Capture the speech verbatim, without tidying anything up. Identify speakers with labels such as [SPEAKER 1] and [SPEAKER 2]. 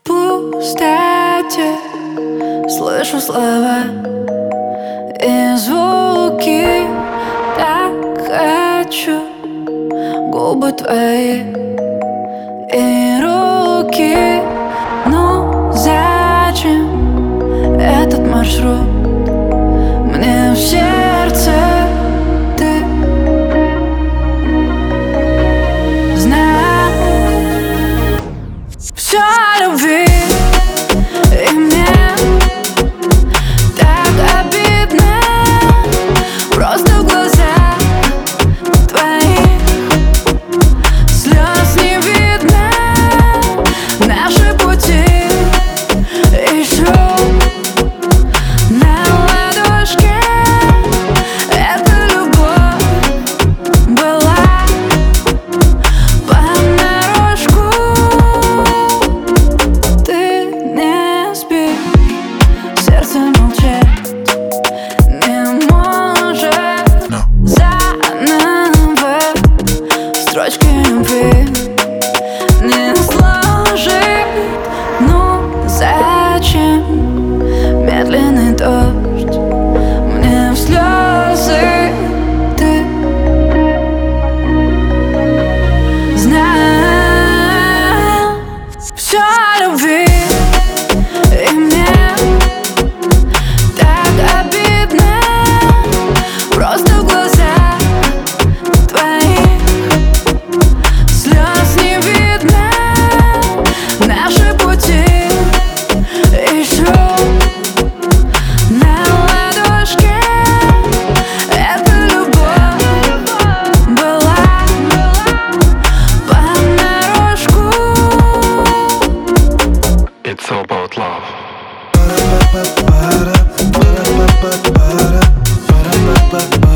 [SPEAKER 1] пустоте слышу слова и звуки. Так хочу губы твои и руки. Ну зачем этот маршрут? Мне в сердце ты. Знаю всё о любви, и мне так обидно. Просто в глазах твоих слез не видно. Наши пути еще на ладошке. Эта любовь была понарошку. Ты не спишь, сердце молчит, не может
[SPEAKER 2] No.
[SPEAKER 1] заново строчки любви не сложить. Ну зачем медленный дождь мне в слезы? Ты. Знаю всё о любви, и мне так обидно. Просто в глазах твоих слез не видно. Наши пути еще на ладошке. Эта любовь была понарошку.
[SPEAKER 2] It's all about love.
[SPEAKER 3] Ba-da-ba-ba-ba-da, ba-da-ba-ba-ba-da, ba-da-ba-ba-ba.